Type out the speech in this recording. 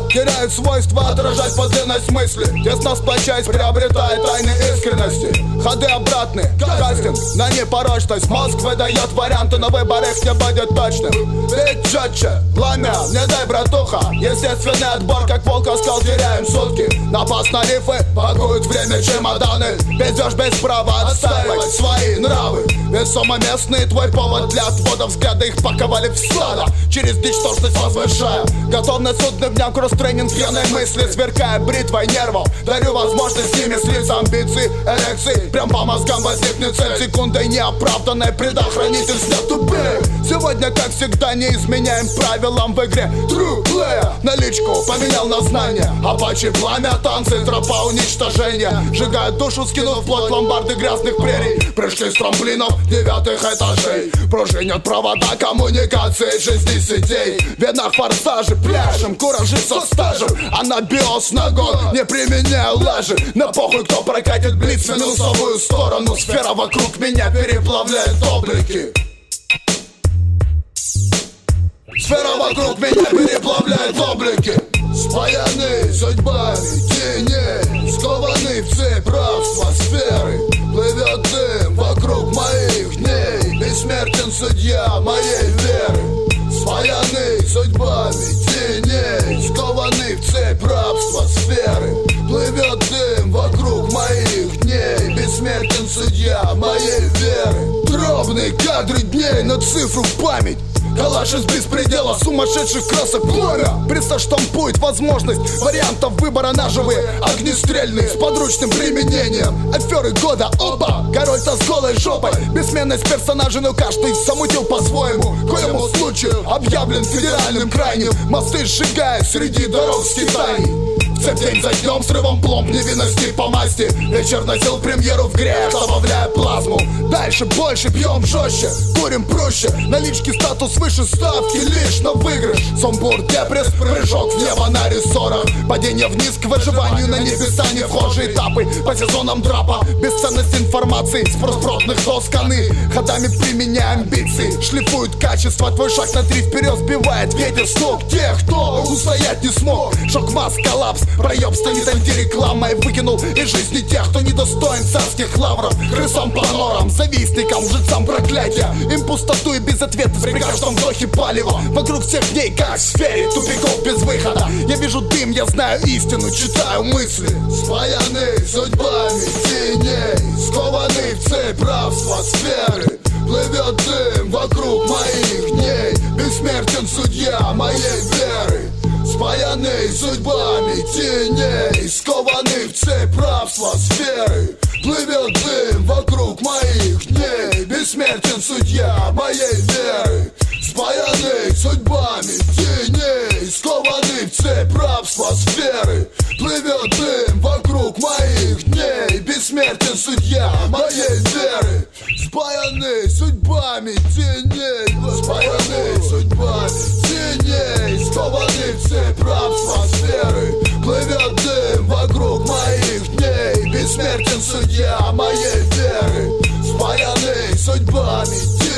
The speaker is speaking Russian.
теряют свойства отражать подлинность мысли. Тесно сплочаясь, приобретая тайны искренности. Ходы обратные, кастинг на непорочность. Мозг выдает варианты, но выбор их не будет точным. Ведь четче, пламя, не дай, братуха. Естественный отбор, как волк оскал, теряем сутки. Напасть на рифы, пакуют время чемоданы. Везешь без права отстаивать свои нравы. Весомоместный твой повод для отвода взгляда. Их паковали в стадо, через ничтожность возвышая. Готовность судным дням, кросс-тренинг пьяной мысли. Сверкая бритвой нервов, дарю возможность с ними слиться. Амбиции, эрекции, прям по мозгам возникнет цель. Секундой неоправданной предохранитель снят тупее. Сегодня, как всегда, не изменяем правилам в игре. True player, наличку поменял на знания. Апачи, пламя, танцы, тропа уничтожения. Сжигают душу, скинув плоть ломбарды грязных прерий. Прыжки с трамплинов 9-х этажей. Пружинят провода коммуникации жизни сетей. В венах форсажи, пляшем, куражи со стажем. А на биос нагон не применяю лажи. На похуй, кто прокатит блиц в минусовую сторону. Сфера вокруг меня переплавляет облики. Сфера вокруг меня переплавляет облики. Спаяны судьбами теней, скованы в цепь рабства сферы. Плывет дым вокруг моих дней, бессмертен судья моей веры. Спаяны судьбами теней, скованы в цепь рабства сферы. Плывет дым вокруг моих дней, бессмертен судья моей веры. Дробные кадры дней на цифру в память. Калаш из беспредела, сумасшедших красок пламя. Пресса штампует возможность вариантов выбора ножевые, огнестрельные, с подручным применением. Аферы года, оба, король-то с голой жопой. Бессменность персонажей, но каждый замутил по-своему. Коему случаю объявлен федеральным крайним. Мосты сжигая среди дорог с Китаей. Цепь день за днем, срывом пломб невинности по масти. Вечер носил премьеру в грех, добавляя плазму. Дальше больше, пьем жестче, курим проще. Налички статус выше ставки, лишь на выигрыш. Сомбур, депресс, прыжок в небо на рессорах. Падение вниз к выживанию на небеса, не вхожие этапы. По сезонам драпа, бесценность информации. Спрос продных досканы, ходами применяя амбиции. Шлифуют качество, твой шаг на 3 вперед сбивает ветер с ног тех, кто устоять не смог. Шок-масс, коллапс, проеб станет антирекламой. Выкинул из жизни тех, кто недостоин царских лавров. Крысам по норам, завистникам, жрецам проклятия. Им пустоту и безответность при каждом вдохе палева. Вокруг всех дней, как в сфере тупиков без выхода. Я вижу дым, я знаю истину, читаю мысли. Спаяны судьбами теней, скованы в цепь рабства сферы. Плывет дым вокруг моих дней, бессмертен судья моей веры. Спаяны судьбами теней, скованы в цепь рабства сферы. Плывет дым вокруг моих дней, бессмертен судья моей веры. Спаяны судьбами теней, скованы в цепь рабства сферы. Плывет дым вокруг моих дней, бессмертен судья моей веры. Спаяны судьбами теней, спаяны судьбами теней, скованы в цепь рабства сферы. Плывет дым вокруг моих дней, бессмертен судья моей веры. Спаяны судьбами теней.